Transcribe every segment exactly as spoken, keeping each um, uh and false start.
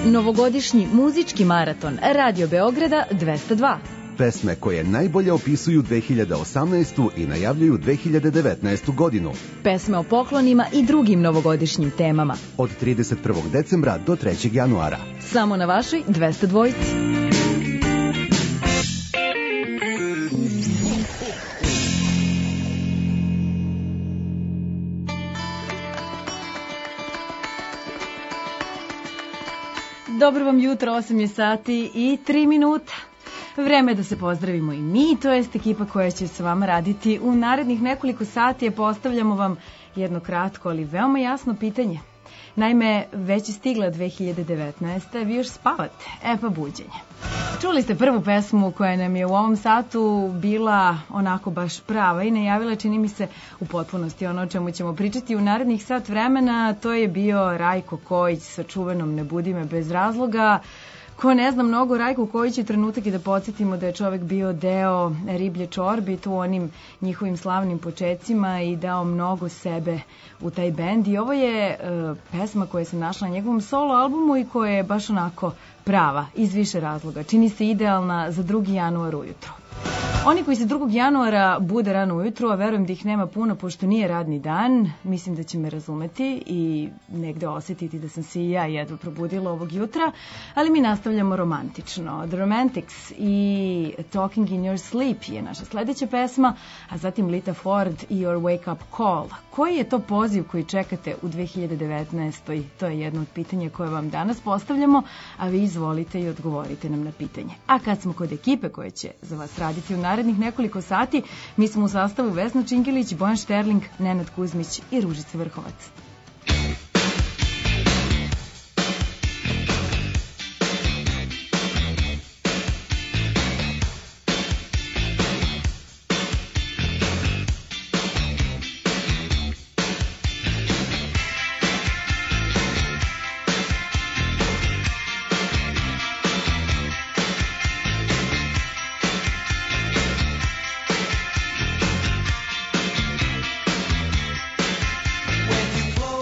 Novogodišnji muzički maraton Radio Beograda dvesta dva. Pesme koje najbolje opisuju dve hiljade osamnaestu. i najavljuju dve hiljade devetnaestu. godinu. Pesme o poklonima i drugim novogodišnjim temama. Od trideset prvog decembra do trećeg januara. Samo na vašoj dvesta dva. Dobro vam jutro, osam je sati i tri minuta. Vreme je da se pozdravimo i mi, to jest ekipa koja će sa vama raditi u narednih nekoliko sati. Postavljamo vam jedno kratko, ali veoma jasno pitanje. Naime, već je stigla dve hiljade devetnaesta. Vi još spavate, e pa buđenje. Čuli ste prvu pesmu koja nam je u ovom satu bila onako baš prava i najavila, čini mi se, u potpunosti ono o čemu ćemo pričati u narednih sat vremena. To je bio Rajko Kojić sa čuvenom Ne budi me bez razloga. Ko ne zna mnogo Rajku Kojić je trenutak i da podsjetimo da je čovek bio deo Riblje čorbe i tu onim njihovim slavnim počecima i dao mnogo sebe u taj bend. I ovo je uh, pesma koja se našla na njegovom solo albumu i koja je baš onako prava iz više razloga. Čini se idealna za drugi januar ujutro. Oni koji se drugog januara bude rano ujutru, a verujem da ih nema puno pošto nije radni dan, mislim da će me razumeti i negde osjetiti da sam se i ja jedva probudila ovog jutra, ali mi nastavljamo romantično. The Romantics i Talking in Your Sleep je naša sledeća pesma, a zatim Lita Ford i Your Wake Up Call. Koji je to poziv koji čekate u dve hiljade devetnaestoj? To je jedno od pitanja koje vam danas postavljamo, a vi izvolite i odgovorite nam na pitanje. A kad smo kod ekipe koja će za vas raditi u narednih nekoliko sati, mi smo u sastavu Vesna Čingilić, Bojan Šterling, Nenad Kuzmić i Ružica Vrhovac. When you close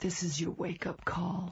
this is your wake-up call.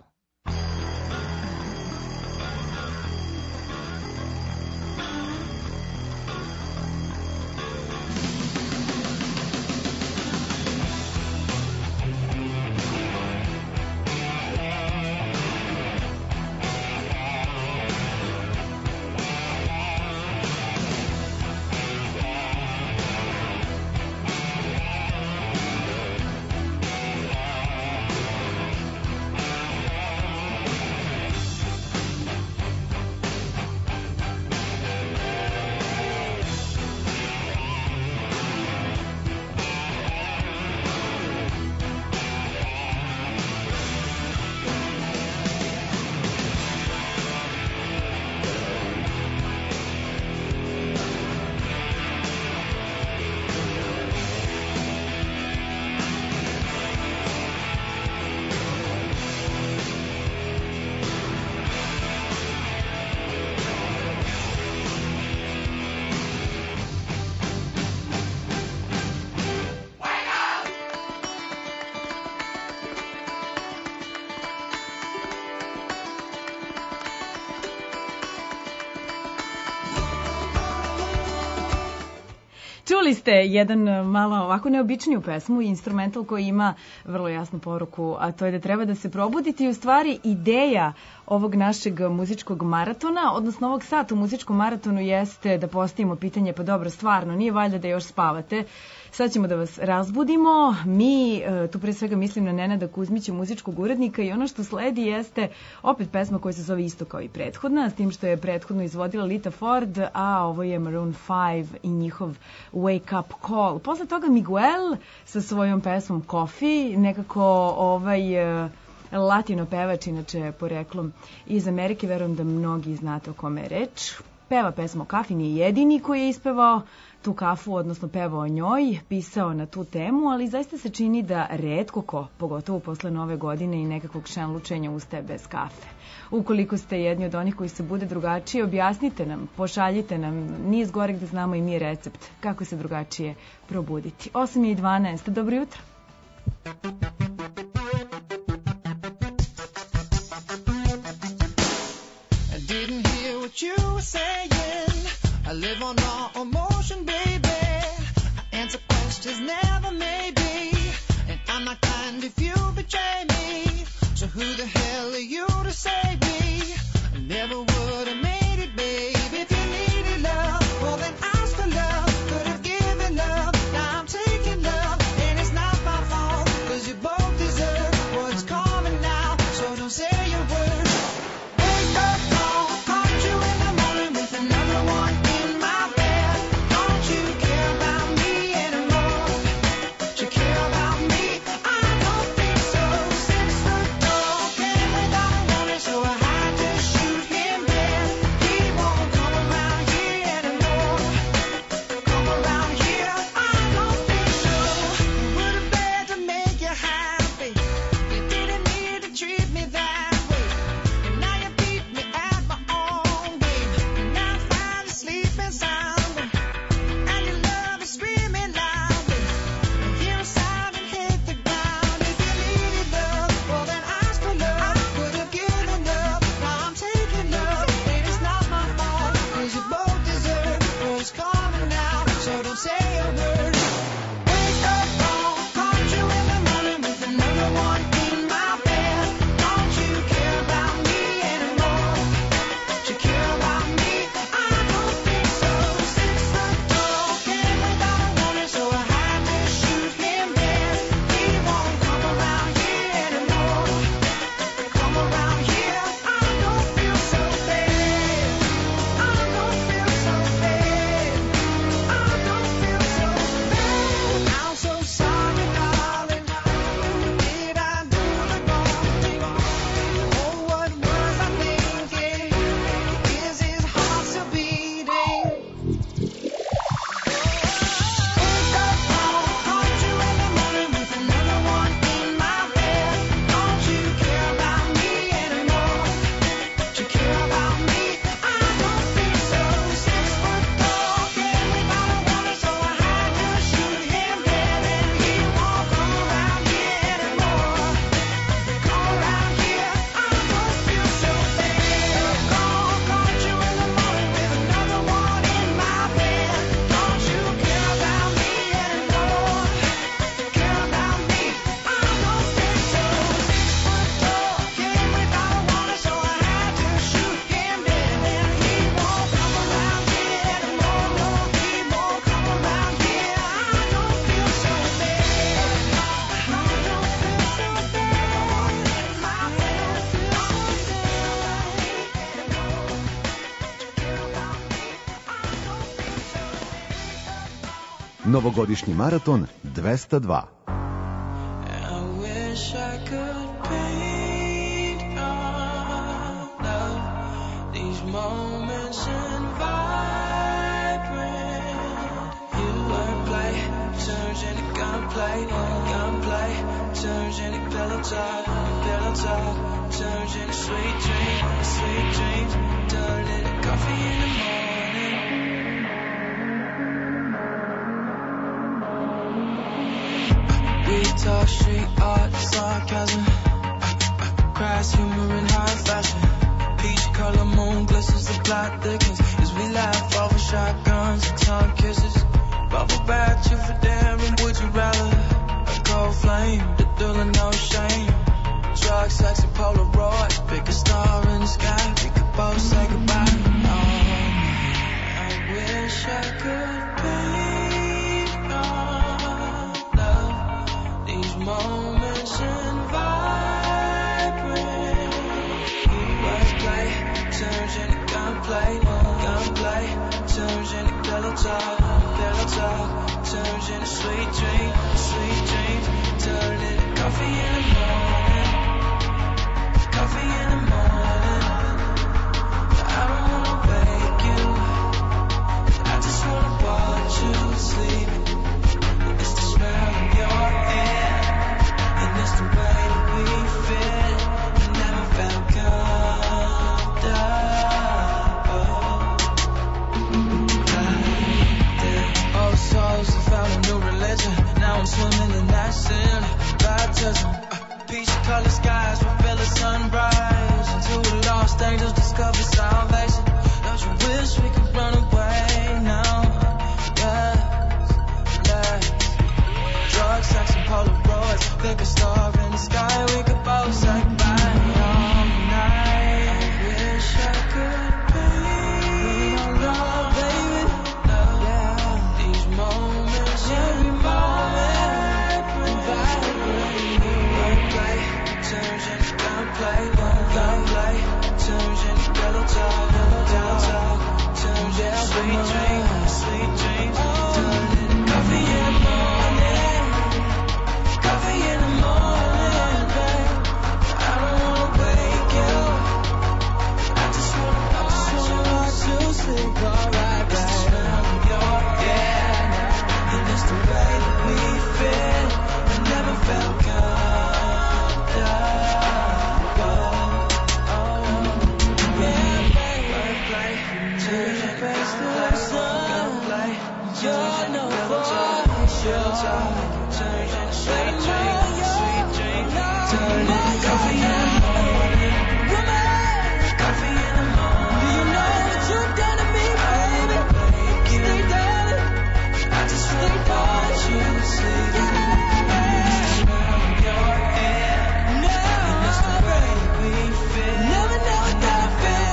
Čuli ste jedan malo ovako neobičniju pesmu, instrumental koji ima vrlo jasnu poruku, a to je da treba da se probuditi i u stvari ideja ovog našeg muzičkog maratona, odnosno ovog sata u muzičkom maratonu jeste da postavimo pitanje, pa dobro, stvarno, nije valjda da još spavate. Sad ćemo da vas razbudimo. Mi, tu pre svega mislim na Nenada Kuzmića, muzičkog urednika, i ono što sledi jeste opet pesma koja se zove isto kao i prethodna, s tim što je prethodno izvodila Lita Ford, a ovo je Maroon five i njihov Wake Up Call. Posle toga Miguel sa svojom pesmom Coffee, nekako ovaj latino pevač, inače poreklom iz Amerike, verujem da mnogi znate o kome je reč. Peva pesmu o kafi, nije jedini koji je ispevao tu kafu, odnosno pevao o njoj, pisao na tu temu, ali zaista se čini da retko ko, pogotovo posle nove godine i nekakvog šenlučenja, ustaje bez kafe. Ukoliko ste jedni od onih koji se bude drugačije, objasnite nam, pošaljite nam, nije zgorek da znamo i mi recept kako se drugačije probuditi. osam i dvanaest, dobro jutro. You were saying I live on raw emotion, baby. I answer questions, never maybe. And I'm not kind if you betray me. So who the hell are you to save me? I never would have made it, baby. If you needed love, well then ask for love. Could have given love, now I'm taking love. And it's not my fault, cause you both deserve what's coming now. So don't say a word. Wake up, so I Novogodišnji maraton dvesta dva. Turns into pillow talk, pillow talk. Turns into sweet dreams, sweet dreams. Turn into coffee in the morning. We talk street art, sarcasm, crass humor and high fashion. Peach color moon glistens, the plot thickens as we laugh over shotguns and tongue kisses. Bubble bath, you for daring, would you rather? Cold flame, the thrill of no shame. Drug, sex, and Polaroids. Pick a star in the sky, we could both say goodbye. Oh, I wish I could be your love. These moments and vibrant. Wordplay turns into gunplay, gunplay turns into pillow talk, pillow talk turns into sweet dreams, sweet dreams. Turn into coffee in the morning, coffee in the morning. I don't wanna wake you, I just wanna watch you sleep. It's the smell of your hair, and it's the way that we fit. I never felt comfortable. Old souls have found a new religion. Now I'm swimming in that sin. Baptism, uh, peach colored skies fulfill a sunrise. Until the lost angels discover salvation. Don't you wish we could run away now? Yes, yes. Drugs, sex, and Polaroids. Pick a star in the sky, we could both say goodbye all night. I wish I could be your love, baby. Love, yeah. These moments, every moment. Turns into gunplay, gunplay. Turns into pillow talk, pillow talk. Turns into sweet dreams, sweet dreams. Turn into coffee in the morning, coffee in the morning, babe. I don't wanna wake you, I just wanna, I just wanna watch you sleep, alright, babe. It's the smell of your hair, and it's the way that we fit. I never felt good. You're no fun. Turn into sweet dreams, sweet dreams. Turn into coffee in the morning, coffee in the morning. Do you know what you've done to me, baby? Stay down, I just wanna watch you sleep. It's the smell of your hair, and it's the way we fit. Never know that I feel.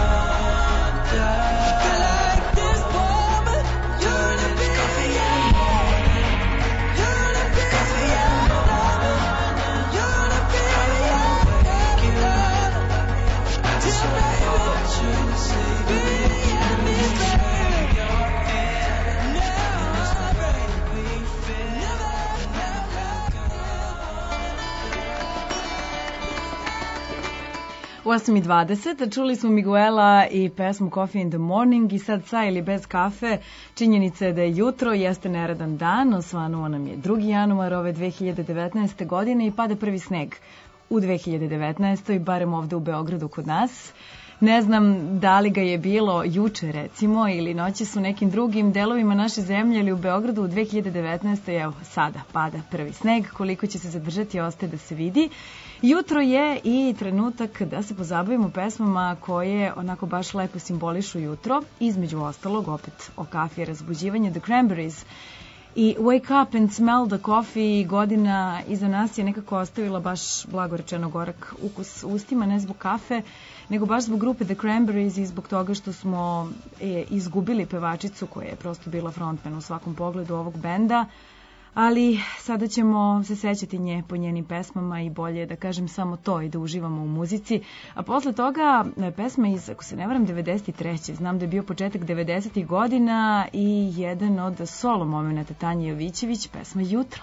U osam i dvadeset čuli smo Miguela i pesmu Coffee in the Morning i sad sa ili bez kafe. Činjenica je da je jutro, jeste neradan dan, osvanuo nam je drugi januar ove dve hiljade devetnaeste. godine i pada prvi sneg u dve hiljade devetnaestoj. barem ovde u Beogradu kod nas. Ne znam da li ga je bilo juče recimo ili noći su nekim drugim delovima naše zemlje, ali u Beogradu u dve hiljade devetnaestoj. evo sada pada prvi sneg, koliko će se zadržati ostaje da se vidi. Jutro je i trenutak da se pozabavimo pesmama koje onako baš lepo simbolišu jutro, između ostalog opet o kafi i razbuđivanje, The Cranberries i Wake Up and Smell the Coffee. Godina iza nas je nekako ostavila baš blago rečeno gorak ukus u ustima, ne zbog kafe, nego baš zbog grupe The Cranberries i zbog toga što smo e, izgubili pevačicu koja je prosto bila frontman u svakom pogledu ovog benda. Ali sada ćemo se sećati nje po njenim pesmama i bolje da kažem samo to i da uživamo u muzici. A posle toga pesma iz, ako se ne varam, devedeset treće Znam da je bio početak devedesetih godina i jedan od solo momenata Tanje Jovićević, pesma Jutro.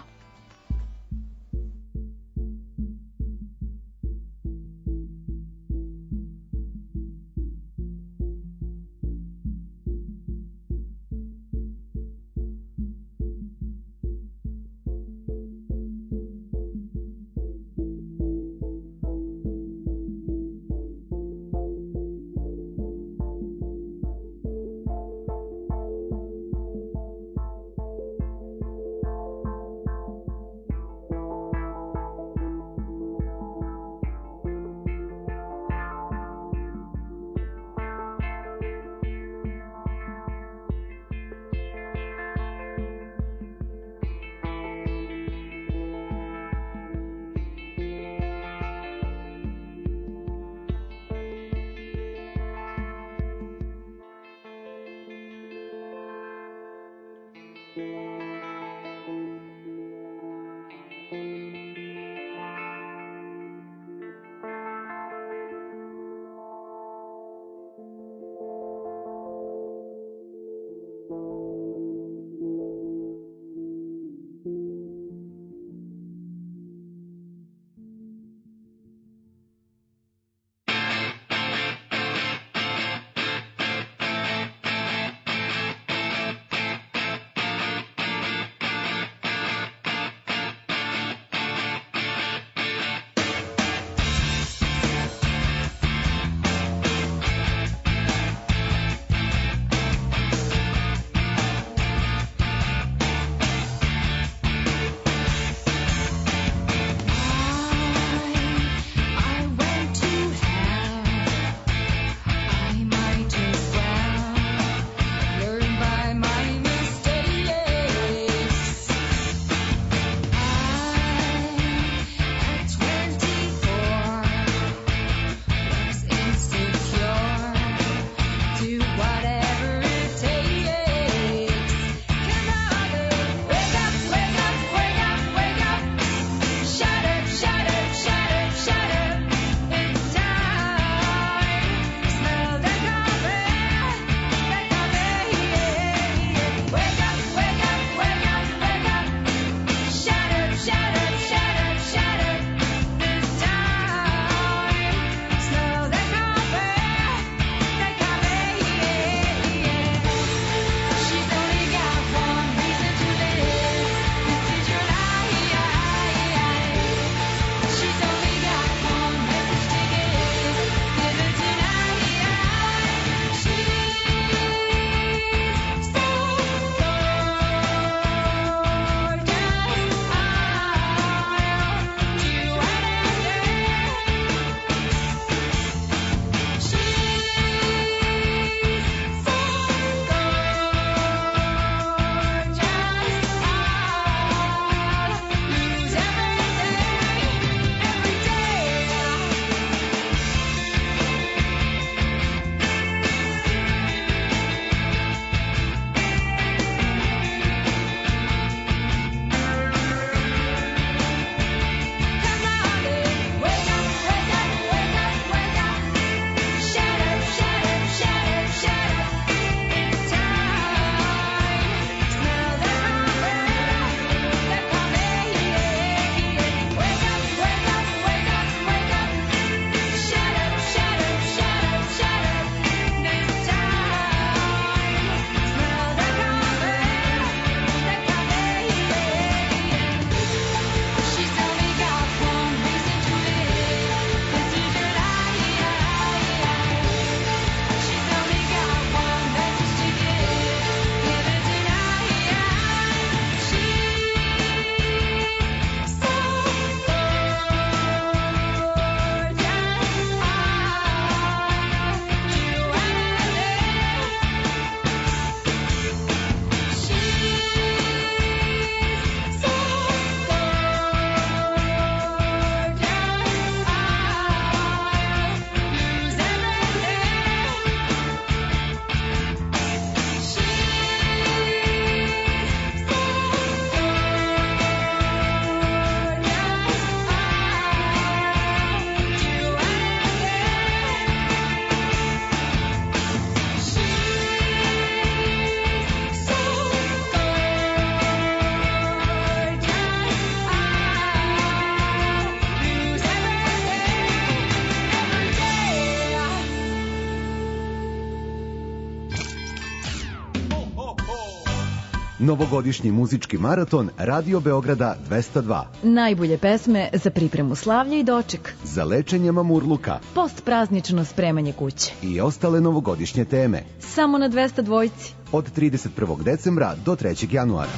Novogodišnji muzički maraton Radio Beograda dvesta dva. Najbolje pesme za pripremu slavlja i doček. Za lečenje mamurluka. Postpraznično spremanje kuće. I ostale novogodišnje teme. Samo na dvesta dvojci. Od trideset prvog decembra do trećeg januara.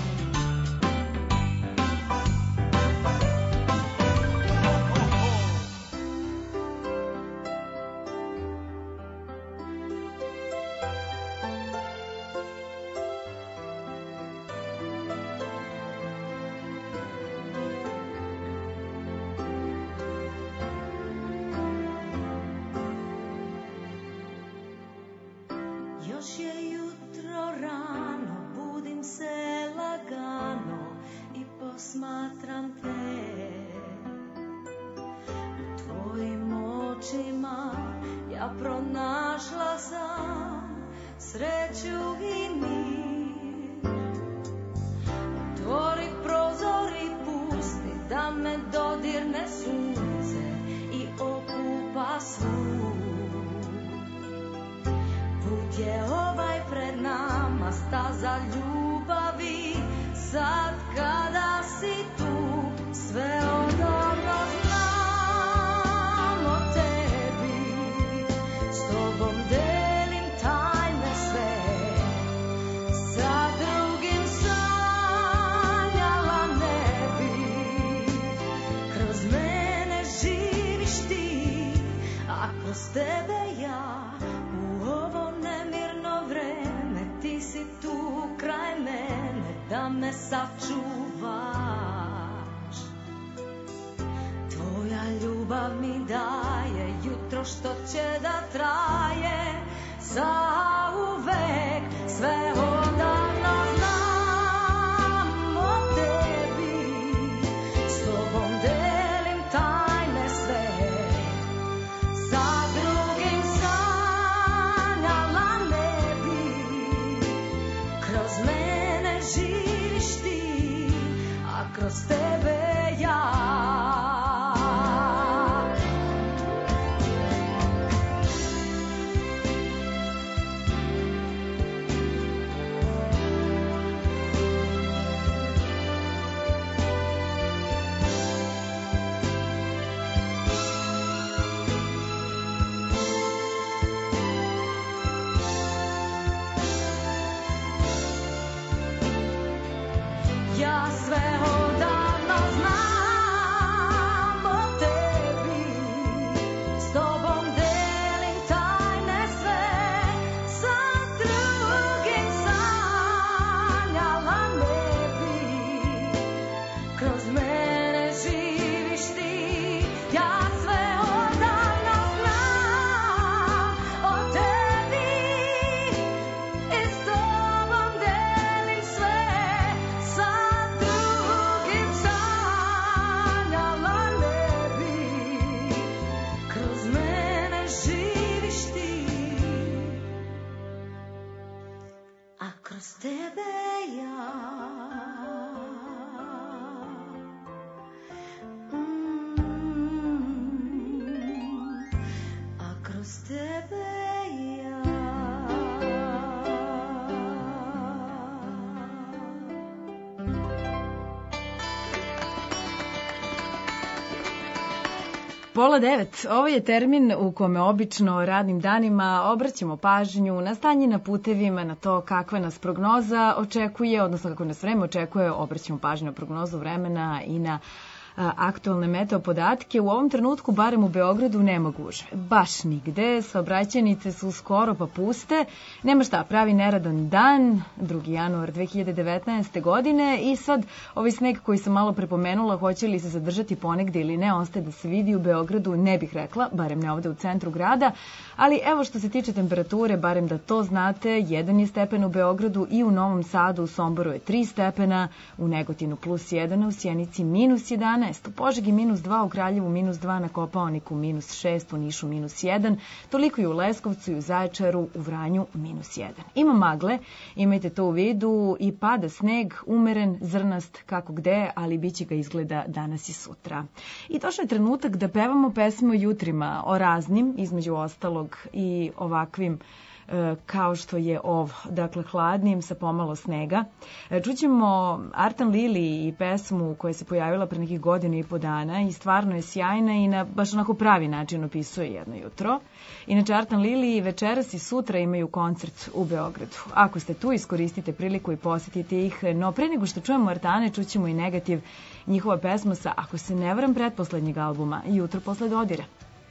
Još je jutro rano, budim se lagano i posmatram te. U tvojim očima ja pronašla sam sreću i mir. Otvori prozor i pusti da me dodirne sunce i okupa svu. Put je ovaj pred nama, staza ljubavi, sad kada si tu, sve odavno znam o tebi, s tobom delim tajne sve, sa drugim sanjala ne bi, kroz mene živiš ti, a kroz tebe ja. Da me sačuvaš, tvoja ljubav mi daje jutro što će da traje zauvek, sve odavno znam o tebi, s tobom delim tajne sve, sa drugim sanjala ne bi, kroz mene živiš ti, a kroz tebe ja. Ja sve odavno znam o tebi, s tobom delim tajne sve, sa drugim sanjala ne bi, kroz mene živiš ti, ja sve odavno znam o tebi i s tobom delim sve, sa drugim sanjala ne bi, kroz mene živiš ti, a kroz tebe ja. Mm, a kroz tebe ja. Pola devet. Ovo je termin u kome obično radnim danima obraćamo pažnju na stanje na putevima, na to kakva nas prognoza očekuje, odnosno kako nas vreme očekuje, obraćamo pažnju na prognozu vremena i na aktualne meteo podatke. U ovom trenutku, barem u Beogradu, nema gužve. Baš nigde. Saobraćajnice su skoro pa puste. Nema šta, pravi neradan dan, drugi januar dve hiljade devetnaeste. godine i sad ovaj sneg koji sam malo prepomenula, hoće li se zadržati ponegde ili ne, ostaje da se vidi. U Beogradu ne bih rekla, barem ne ovde u centru grada, ali evo što se tiče temperature, barem da to znate, jedan je stepen u Beogradu i u Novom Sadu, u Somboru je tri stepena, u Negotinu plus jedan, u Sjenici minus jedanaest, u Požegi minus dva, u Kraljevu minus dva, na Kopaoniku minus šest, u Nišu minus jedan, toliko i u Leskovcu i u Zaječaru, u Vranju minus jedan. Ima magle, imajte to u vidu, i pada sneg, umeren, zrnast, kako gde, ali bit će ga izgleda danas i sutra. I došao je trenutak da pevamo pesme o jutrima, o raznim, između ostalog i ovakvim kao što je ovo, dakle hladnim sa pomalo snega. Čućemo Artan Lili i pesmu koja se pojavila pre nekih godinu i po dana i stvarno je sjajna i na baš onako pravi način opisuje jedno jutro. Inače, Artan Lili večeras i sutra imaju koncert u Beogradu. Ako ste tu, iskoristite priliku i posetite ih, no pre nego što čujemo Artane, čućemo i Negativ, njihova pesma sa, ako se ne varam, pretposlednjeg albuma, Jutro posle dodira.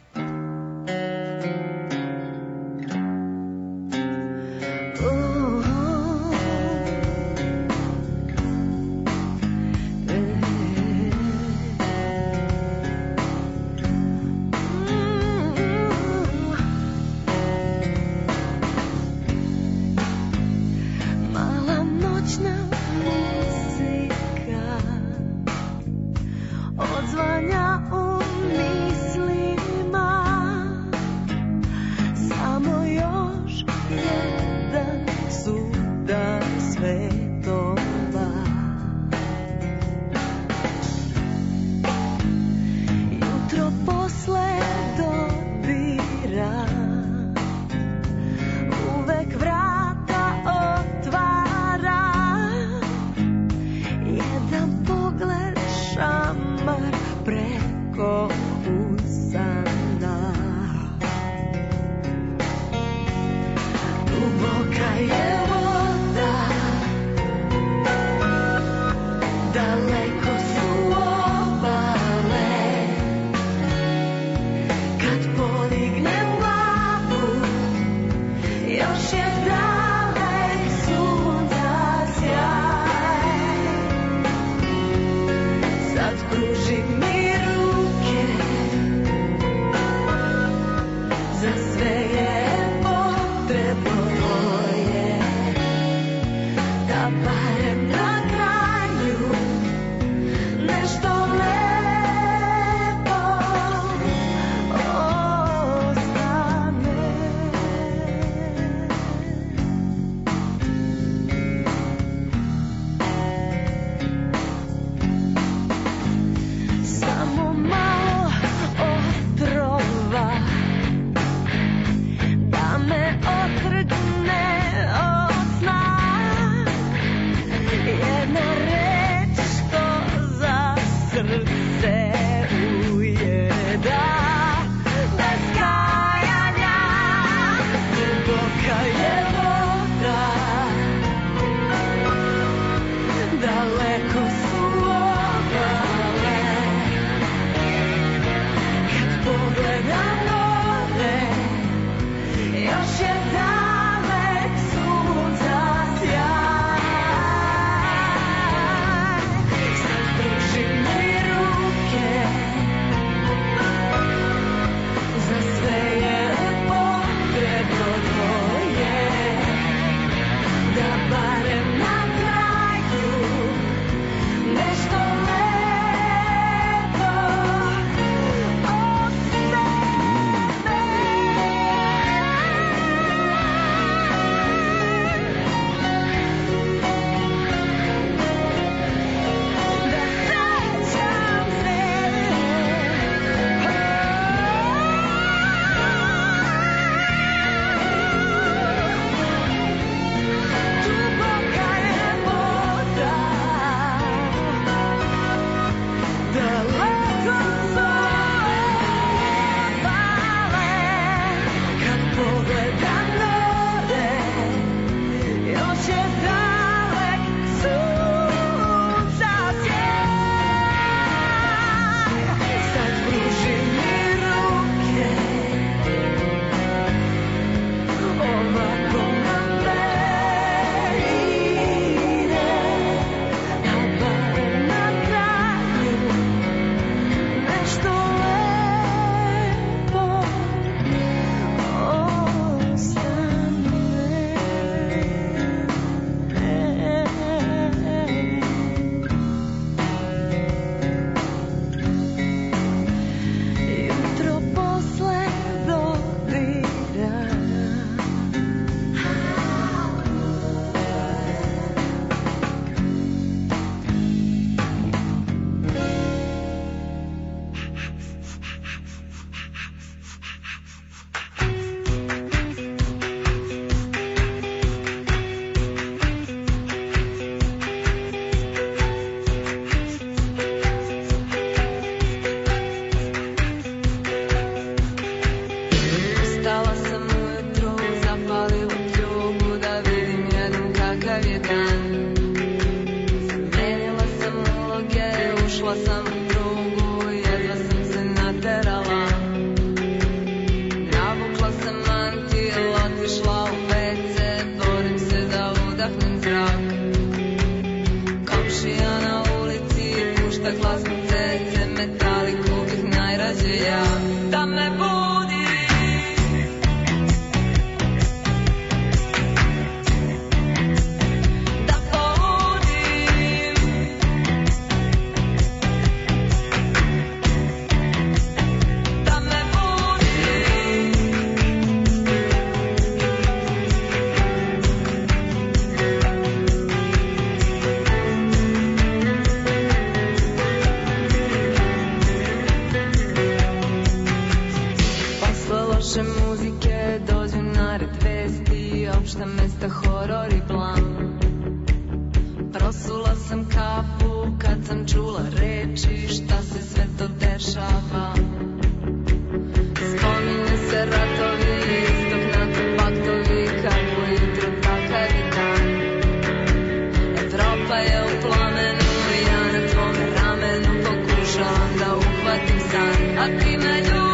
Odzvanja u mislima opšta mesta, horor i blam. Prosula sam kapu kad sam čula reči šta se sve to dešava. Spominje se ratovi, istok, NATO, paktovi, kako jutro, takav i dan. Evropa je u plamenu, ja na tvome ramenu pokušavam da uhvatim san, a ti me ljubiš.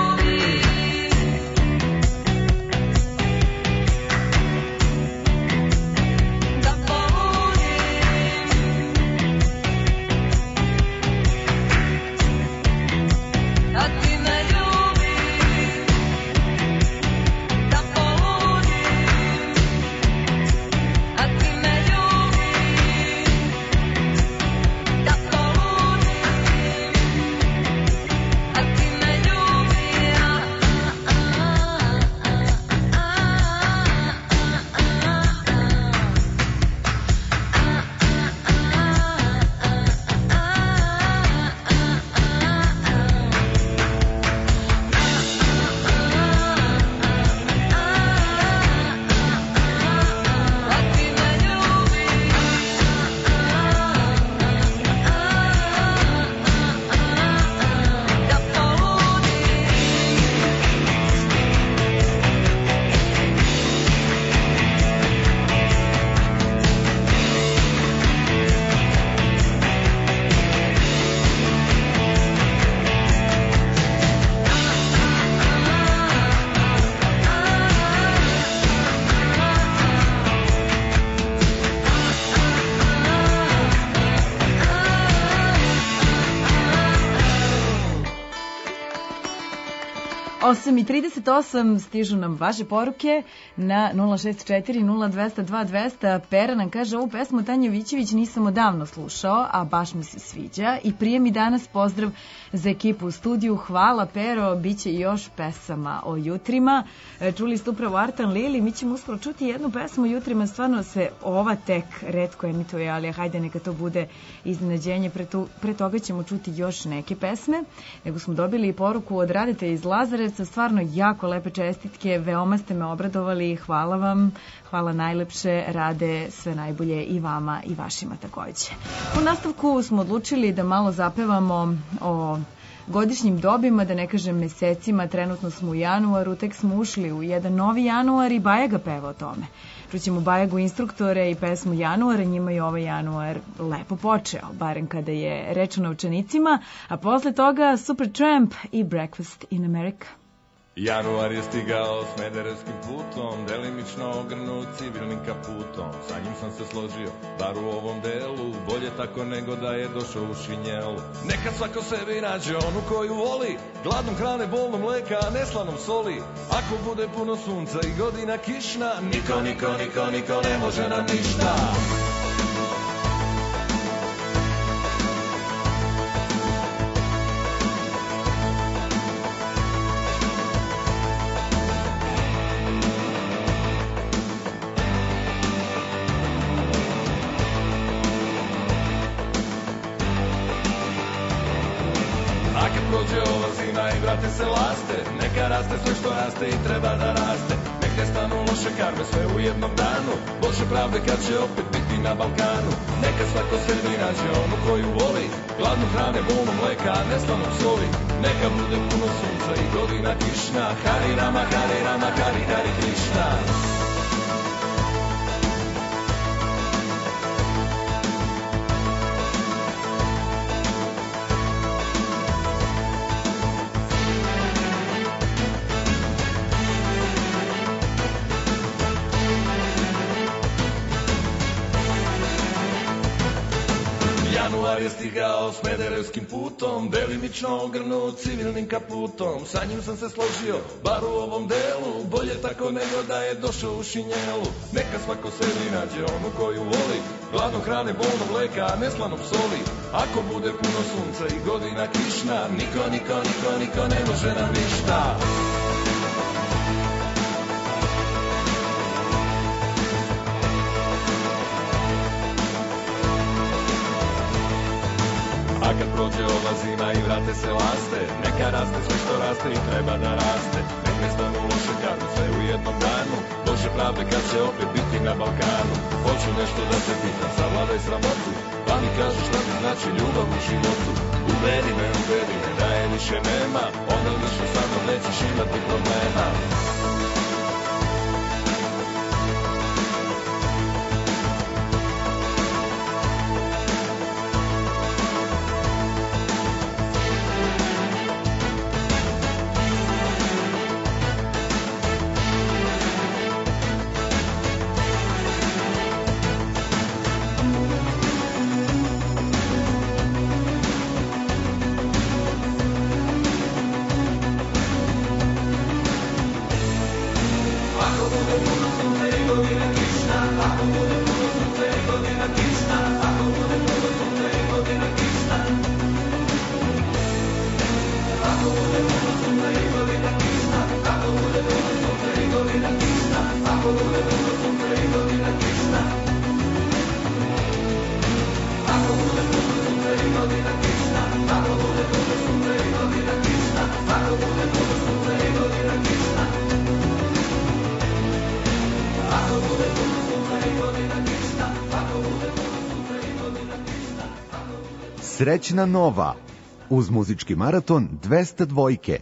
osam i trideset osam stižu nam vaše poruke na nula šest četiri nula dva zero dva dva zero zero. Pera nam kaže, ovu pesmu Tanje Vićević nisam odavno slušao, a baš mi se sviđa i prije mi danas pozdrav za ekipu u studiju. Hvala Pero, bit će još pesama o jutrima. Čuli ste upravo Artan Lili, mi ćemo uskoro čuti jednu pesmu o jutrima, stvarno se ova tek retko emituje, ali hajde neka to bude iznenađenje, pre, to, pre toga ćemo čuti još neke pesme, nego smo dobili i poruku od Radete iz Lazarevca, stvarno jako lepe čestitke, veoma ste me obradovali, hvala vam, hvala najlepše, Rade, sve najbolje i vama i vašima takođe. U nastavku smo odlučili da malo zapevamo o godišnjim dobima, da ne kažem mesecima, trenutno smo u januaru, tek smo ušli u jedan novi januar i Bajaga peva o tome. Čućemo Bajagu instruktore i pesmu Januara, njima je ovaj januar lepo počeo, barem kada je reč o novčanicima, a posle toga Supertramp i Breakfast in America. Januar je stigao smederevskim putom, delimično ogrnut civilnim kaputom. Sa njim sam se složio, bar u ovom delu, bolje tako nego da je došao u šinjelu. Neka svako sebi nađe onu koju voli, gladnom hrane, bolnom mleka, neslanom soli. Ako bude puno sunca i godina kišna, niko, niko, niko, niko ne može nam ništa. Vrate se laste, neka raste sve što raste i treba da raste. Nek ne stanu loše karme sve u jednom danu, Bože pravde kad će opet biti na Balkanu. Neka svako sebi nađe onu koju voli, gladnu hrane, bolno mleka, neslanom soli. Neka bude puno sunca i godina kišna, Hari Rama, Hari Rama, Hari Hari Krishna. Januar je stigao smederevskim putom, delimično ogrnut civilnim kaputom. Sa njim sam se složio, bar u ovom delu, bolje tako nego da je došao u šinjelu. Neka svako sebi nađe onu koju voli, gladnom hrane, bolnom mleka, neslanom soli. Ako bude puno sunca i godina kišna, niko, niko, niko, niko ne može nam ništa. A kad prođe ova zima i vrate se laste, neka raste sve što raste i treba da raste. Nek ne stanu loše karme sve u jednom danu, Bože pravde kad će opet biti na Balkanu. Hoću nešto da te pitam, savladaj sramotu, pa mi kažu šta ti znači ljubav u životu. Uveri me, uveri me da je više nema, onda više sa mnom nećeš imati problema. Srećna nova uz muzički maraton dvesta dvojke.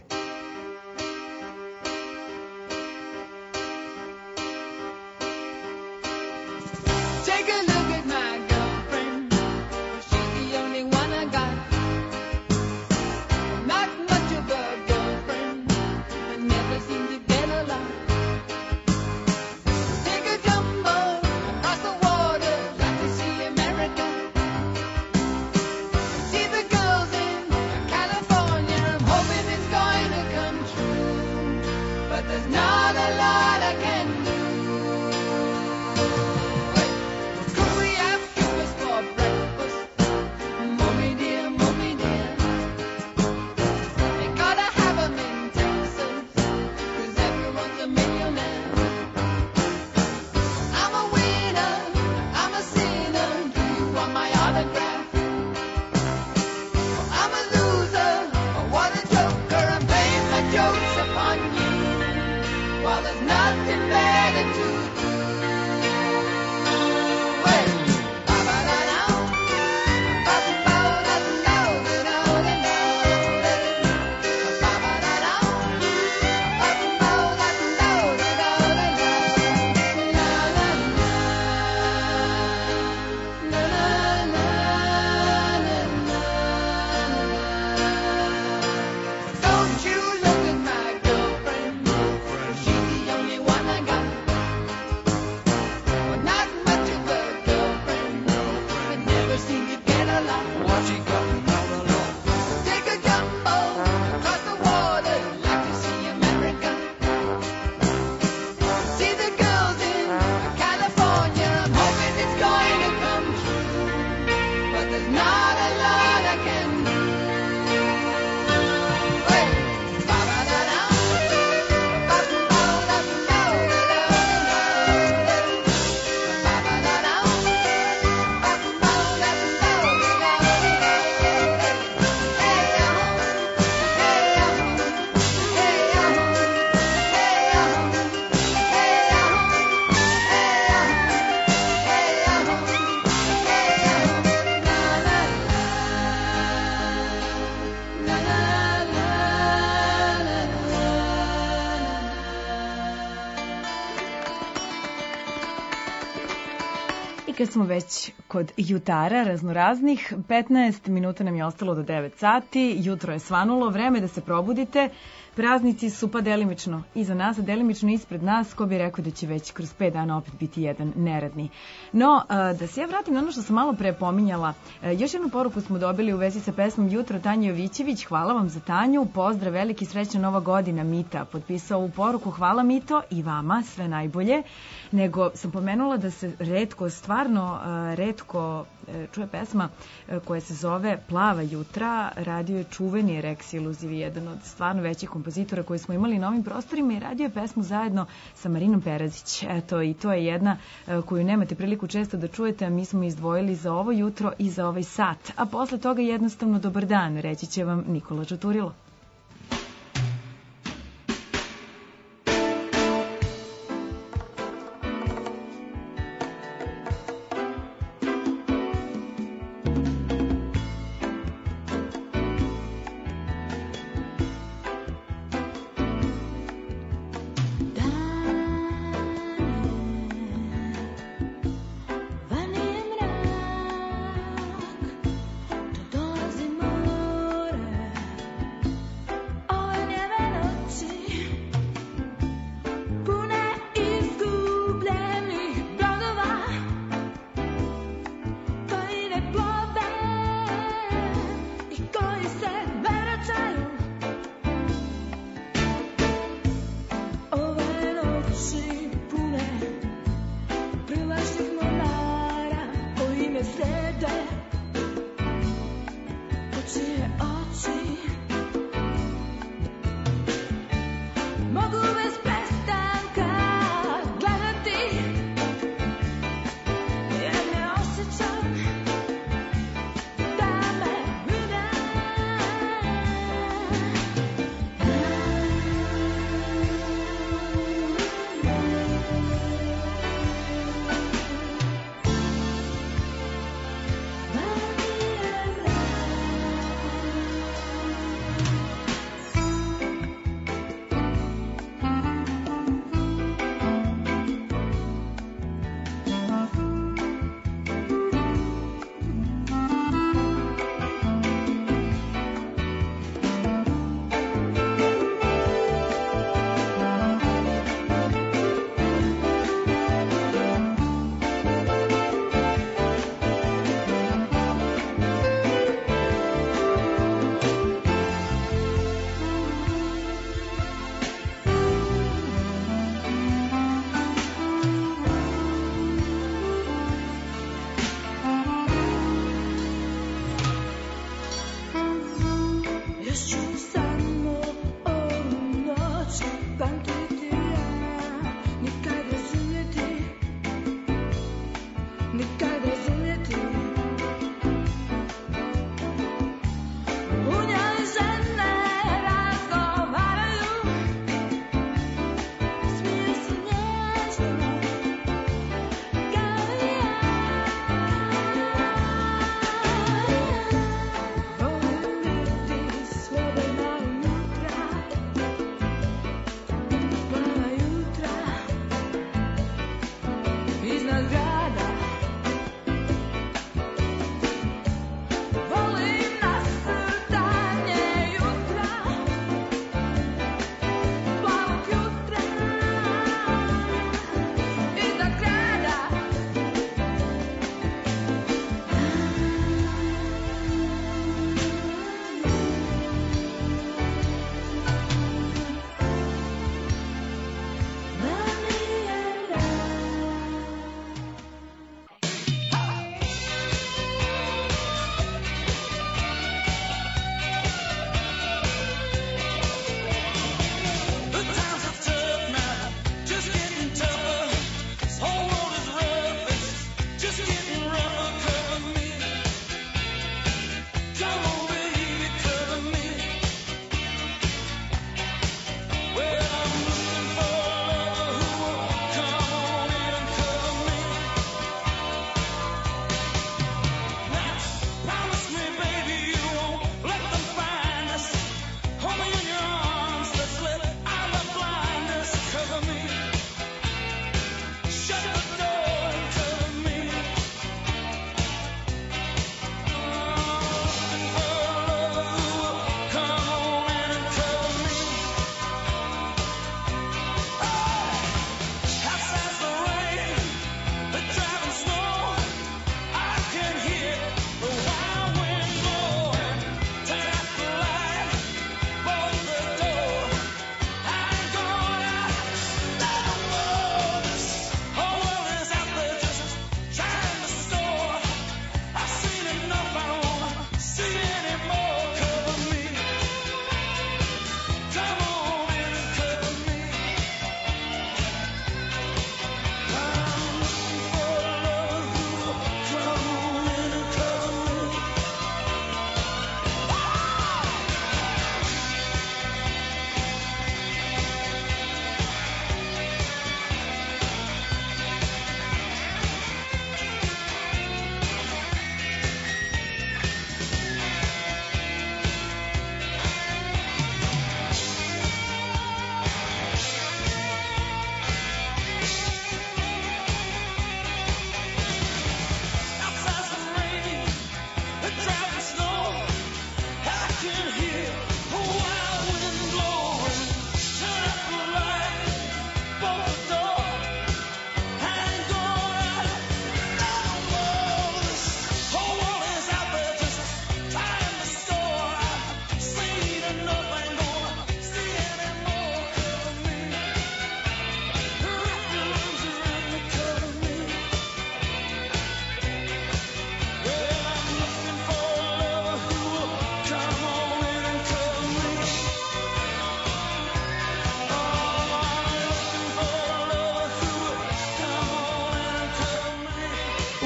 Kad smo već kod jutara raznoraznih, petnaest minuta nam je ostalo do devet sati, jutro je svanulo, vreme da se probudite. Praznici su pa delimično iza nas, a delimično ispred nas, ko bi rekao da će već kroz pet dana opet biti jedan neradni. No, da se ja vratim na ono što sam malo pre pominjala, još jednu poruku smo dobili u vezi sa pesmom Jutro, Tanja Jovićević, hvala vam za Tanju, pozdrav, veliki, srećna nova godina, Mita potpisao ovu poruku, hvala Mito i vama, sve najbolje. Nego sam pomenula da se retko, stvarno retko čuje pesma koja se zove Plava jutra, radio je čuveni Rex Iluzivi, jedan od stvarno većih kompozitora koji smo imali na ovim prostorima i radio je pesmu zajedno sa Marinom Perazić. Eto, i to je jedna koju nemate priliku često da čujete, a mi smo izdvojili za ovo jutro i za ovaj sat. A posle toga jednostavno dobar dan, reći će vam Nikola Čuturilo.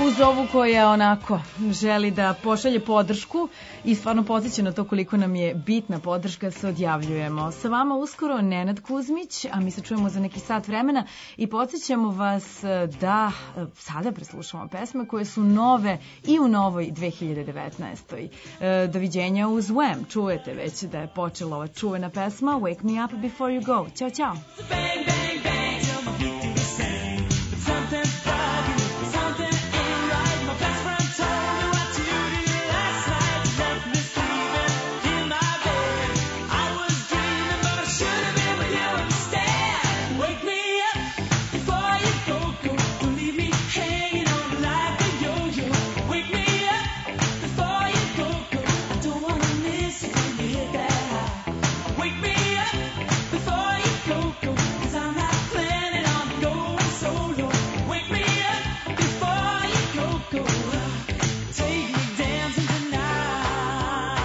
uz ovu koja onako želi da pošalje podršku i stvarno podsjeća na to koliko nam je bitna podrška, se odjavljujemo. Sa vama uskoro Nenad Kuzmić, a mi se čujemo za neki sat vremena i podsjećamo vas da sada preslušamo pesme koje su nove i u novoj dve hiljade devetnaestoj. Doviđenja uz Wham, čujete već da je počela ova čuvena pesma Wake Me Up Before You Go. Ćao, čao! Bang, bang, bang, tell my feet do the same. But something's bugging me, something ain't right. My best friend told me what to do last night. Left me sleeping in my bed. I was dreaming, but I should have been with you instead. Wake me up before you go, go. Don't leave me hanging on like a yo-yo. Wake me up before you go, go. I don't wanna miss it when you hit that high. Wake me up before you go, go. 'Cause I'm not planning on going solo. Wake me up before you go, go. Take me dancing tonight.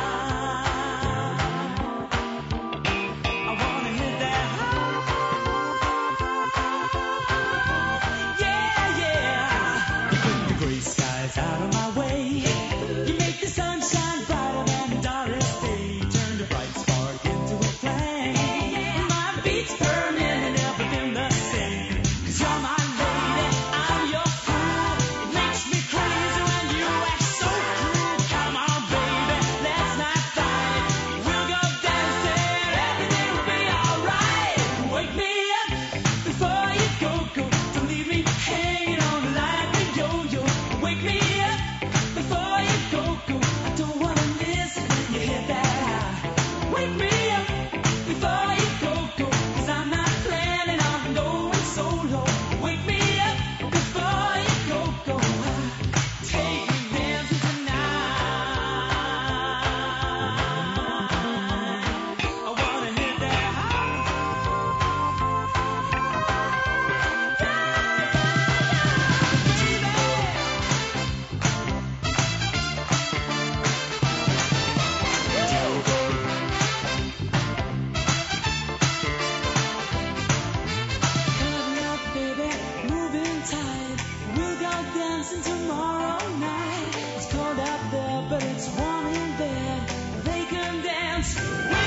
I wanna hit that high. Yeah, yeah. You put the gray skies out of my way. You make the sunshine brighter than Doris Day. Turn the bright spark into a flame. My beats burning and never been the same. 'Cause you're my lady, I'm your fool. It makes me crazy when you act so cruel. Come on, baby, let's not fight. We'll go dancing, everything will be alright. Wake me up before you go, go. Don't leave me hanging on like a yo-yo. Wake me up before you go, go. I don't wanna miss it when you hit that high. Wake me up before you go, go. 'Cause I'm not planning on going solo. Wake me up before you go, go. Take me dancing tonight. I wanna hit that high. Coming up, baby, moving tight. We'll go dancing tomorrow night. It's cold out there, but it's warm in bed. They can dance.